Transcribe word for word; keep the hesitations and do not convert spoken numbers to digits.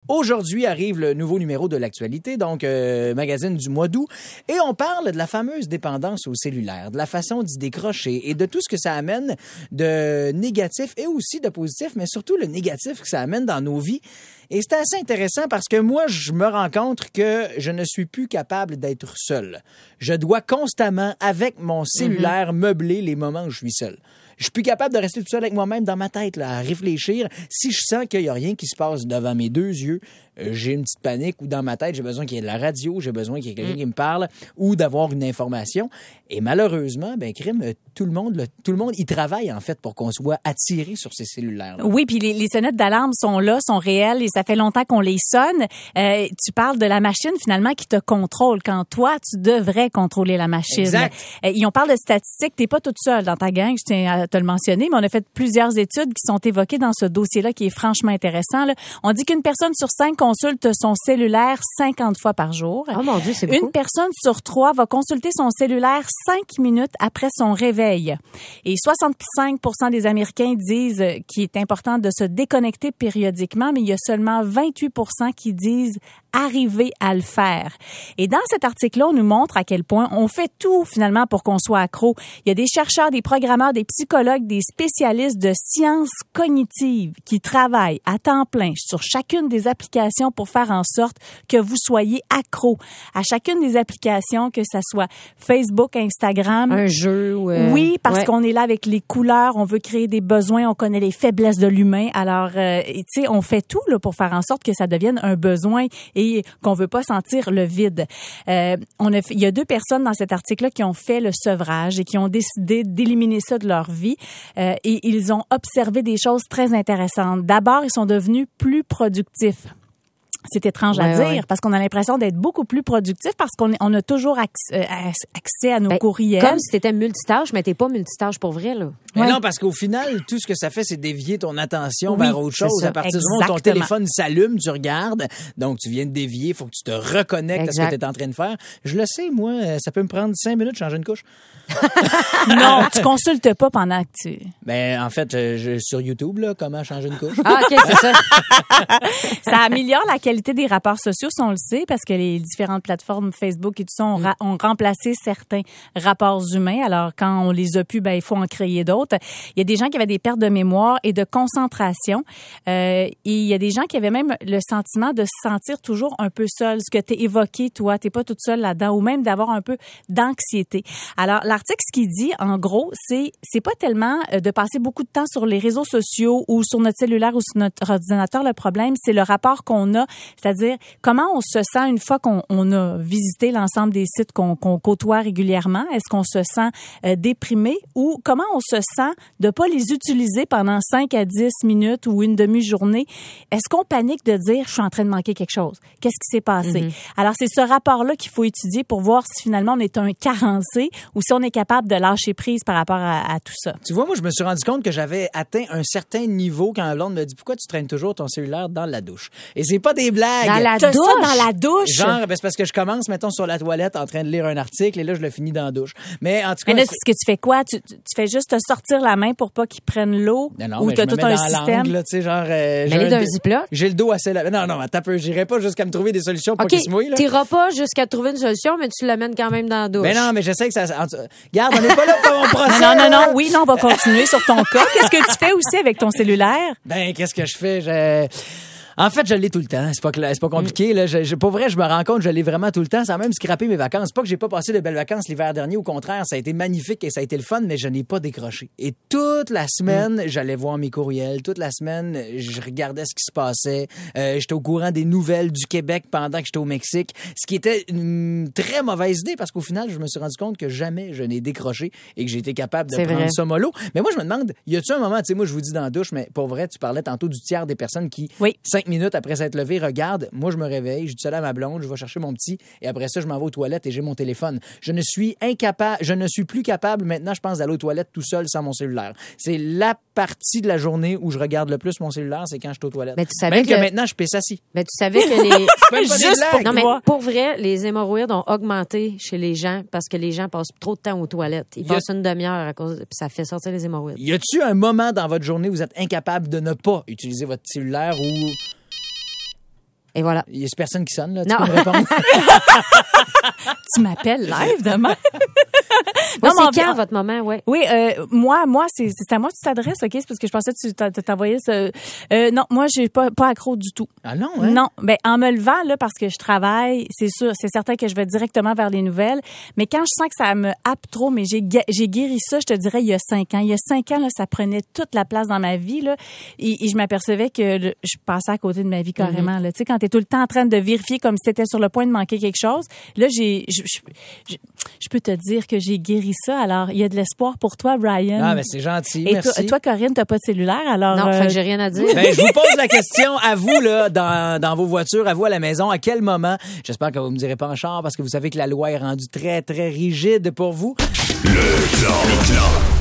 Aujourd'hui arrive le nouveau numéro de l'actualité, donc euh, magazine du mois d'août, et on parle de la fameuse dépendance au cellulaire, de la façon d'y décrocher et de tout ce que ça amène de négatif et aussi de positif, mais surtout le négatif que ça amène dans nos vies. Et c'est assez intéressant parce que moi, je me rends compte que je ne suis plus capable d'être seul. Je dois constamment, avec mon cellulaire, mm-hmm. meubler les moments où je suis seul. Je suis plus capable de rester tout seul avec moi-même dans ma tête, là, à réfléchir. Si je sens qu'il n'y a rien qui se passe devant mes deux yeux, euh, j'ai une petite panique ou dans ma tête, j'ai besoin qu'il y ait de la radio, j'ai besoin qu'il y ait quelqu'un mm. qui me parle ou d'avoir une information. Et malheureusement, ben crime, tout le monde, là, tout le monde y travaille en fait pour qu'on soit attiré sur ces cellulaires-là. Oui, puis les, les sonnettes d'alarme sont là, sont réelles et ça fait longtemps qu'on les sonne. Euh, tu parles de la machine finalement qui te contrôle quand toi, tu devrais contrôler la machine. Exact. Euh, et on parle de statistiques, t'es pas toute seule dans ta gang, je tiens à te le mentionner, mais on a fait plusieurs études qui sont évoquées dans ce dossier-là qui est franchement intéressant. Là. On dit qu'une personne sur cinq consulte son cellulaire cinquante fois par jour. Oh mon Dieu, c'est beaucoup. Une personne sur trois va consulter son cellulaire cinq minutes après son réveil. Et soixante-cinq pour cent des Américains disent qu'il est important de se déconnecter périodiquement, mais il y a seulement vingt-huit pour cent qui disent arriver à le faire. Et dans cet article-là, on nous montre à quel point on fait tout finalement pour qu'on soit accro. Il y a des chercheurs, des programmeurs, des psychologues, des spécialistes de sciences cognitives qui travaillent à temps plein sur chacune des applications pour faire en sorte que vous soyez accro à chacune des applications, que ça soit Facebook, Instagram. Un jeu. Ou euh... Oui, parce ouais. qu'on est là avec les couleurs, on veut créer des besoins, on connaît les faiblesses de l'humain. Alors, euh, tu sais, on fait tout là pour faire en sorte que ça devienne un besoin et qu'on veut pas sentir le vide. Euh, on a, il y a deux personnes dans cet article-là qui ont fait le sevrage et qui ont décidé d'éliminer ça de leur vie. Euh, et ils ont observé des choses très intéressantes. D'abord, ils sont devenus plus productifs. C'est étrange ouais, à dire ouais. parce qu'on a l'impression d'être beaucoup plus productif parce qu'on est, on a toujours accès, accès à nos ben, courriels. Comme si t'étais multitâche, mais t'es pas multitâche pour vrai, là. Mais ouais. non, parce qu'au final, tout ce que ça fait, c'est dévier ton attention oui, vers autre chose. À partir Exactement. du moment où ton téléphone s'allume, tu regardes, donc tu viens de dévier, il faut que tu te reconnectes exact. à ce que tu es en train de faire. Je le sais, moi, ça peut me prendre cinq minutes de changer une couche. Non, tu consultes pas pendant que tu... Ben, en fait, je, je, sur YouTube, là, comment changer une couche. Ah, OK, c'est ça. Ça améliore la qualité des rapports sociaux, si on le sait, parce que les différentes plateformes Facebook et tout ça ont, ra- ont remplacé certains rapports humains. Alors, quand on les a pu, ben, il faut en créer d'autres. Il y a des gens qui avaient des pertes de mémoire et de concentration. Euh, et il y a des gens qui avaient même le sentiment de se sentir toujours un peu seul. Ce que tu as évoqué, toi, tu n'es pas toute seule là-dedans, ou même d'avoir un peu d'anxiété. Alors, l'article, ce qu'il dit, en gros, c'est c'est pas tellement de passer beaucoup de temps sur les réseaux sociaux ou sur notre cellulaire ou sur notre ordinateur. Le problème, c'est le rapport qu'on a, c'est-à-dire comment on se sent une fois qu'on on a visité l'ensemble des sites qu'on, qu'on côtoie régulièrement. Est-ce qu'on se sent euh, déprimé ou comment on se sent de pas les utiliser pendant cinq à dix minutes ou une demi-journée? Est-ce qu'on panique de dire « je suis en train de manquer quelque chose ». Qu'est-ce qui s'est passé? Mm-hmm. Alors, c'est ce rapport-là qu'il faut étudier pour voir si finalement on est un carencé ou si on est capable de lâcher prise par rapport à, à tout ça. Tu vois, moi, je me suis rendu compte que j'avais atteint un certain niveau quand ma blonde me dit « Pourquoi tu traînes toujours ton cellulaire dans la douche? » Et c'est pas des blagues. Dans la T'as douche? Ça dans la douche? Genre, ben, c'est parce que je commence, mettons, sur la toilette en train de lire un article et là, je le finis dans la douche. Mais en tout cas... Mais là, ce que tu fais quoi? Tu, tu fais juste te sortir la main pour pas qu'ils prennent l'eau? Non, non, ou t'as je me tout mets un dans système? l'angle, là, tu sais, genre... Euh, mais les d'un ziploc? J'ai le dos assez... Non, non, attends un peu. J'irai pas jusqu'à me trouver des solutions pour okay, qu'il se mouille, là. T'iras pas jusqu'à trouver une solution, mais tu l'amènes quand même dans la douche. Mais non, mais j'essaie que ça... Regarde, on n'est pas là pour mon procès. Non, non, non, non. Oui, non, on va continuer sur ton cas. Qu'est-ce que tu fais aussi avec ton cellulaire? Ben, qu'est-ce que je fais? Je... En fait, je l'ai tout le temps. C'est pas, c'est pas compliqué. Là. Je, je, pour vrai, je me rends compte que je l'ai vraiment tout le temps. Ça a même scrappé mes vacances. C'est pas que j'ai pas passé de belles vacances l'hiver dernier. Au contraire, ça a été magnifique et ça a été le fun, mais je n'ai pas décroché. Et toute la semaine, mm. j'allais voir mes courriels. Toute la semaine, je regardais ce qui se passait. Euh, j'étais au courant des nouvelles du Québec pendant que j'étais au Mexique. Ce qui était une très mauvaise idée parce qu'au final, je me suis rendu compte que jamais je n'ai décroché et que j'ai été capable de c'est prendre vrai. ça mollo. Mais moi, je me demande, y a-tu un moment, tu sais, moi, je vous dis dans la douche, mais pour vrai, tu parlais tantôt du tiers des personnes qui, oui. cinq minutes après s'être levé, regarde, moi je me réveille, je dis ça à ma blonde, je vais chercher mon petit et après ça je m'en vais aux toilettes et j'ai mon téléphone. Je ne suis incapable, je ne suis plus capable maintenant, je pense, d'aller aux toilettes tout seul sans mon cellulaire. C'est la partie de la journée où je regarde le plus mon cellulaire, c'est quand je suis aux toilettes. Mais tu savais Même que, que maintenant je pisse assis. Mais tu savais que les juste pour non mais pour vrai, les hémorroïdes ont augmenté chez les gens parce que les gens passent trop de temps aux toilettes. Ils passent a... une demi-heure à cause puis ça fait sortir les hémorroïdes. Y a-tu un moment dans votre journée où vous êtes incapable de ne pas utiliser votre cellulaire ou Et voilà. Il y a personne qui sonne, là. Tu Non. peux me répondre? Tu m'appelles live demain? Non, mais c'est on- quand votre moment, ouais? Oui, euh, moi, moi, c'est, c'est à moi que tu t'adresses, OK? C'est parce que je pensais que tu t'a- t'envoyais ce... Euh, non, moi, j'ai pas, pas accro du tout. Ah non, hein? Non, ben en me levant là parce que je travaille, c'est sûr, c'est certain que je vais directement vers les nouvelles. Mais quand je sens que ça me happe trop, mais j'ai gue- j'ai guéri ça, je te dirais il y a cinq ans. Il y a cinq ans là, ça prenait toute la place dans ma vie là, et, et je m'apercevais que le- je passais à côté de ma vie carrément. Là, tu sais, quand t'es tout le temps en train de vérifier comme si t'étais sur le point de manquer quelque chose, là j'ai, je, je, je, je peux te dire que j'ai guéri ça. Alors il y a de l'espoir pour toi, Brian. Ah, mais c'est gentil, Et merci. toi, toi, Corinne, t'as pas de cellulaire, alors. Non, euh, fait que j'ai rien à dire. Ben, je vous pose la question à vous, là, dans, dans vos voitures, à vous à la maison, à quel moment, j'espère que vous me direz pas en char parce que vous savez que la loi est rendue très, très rigide pour vous. Le clan. Le clan.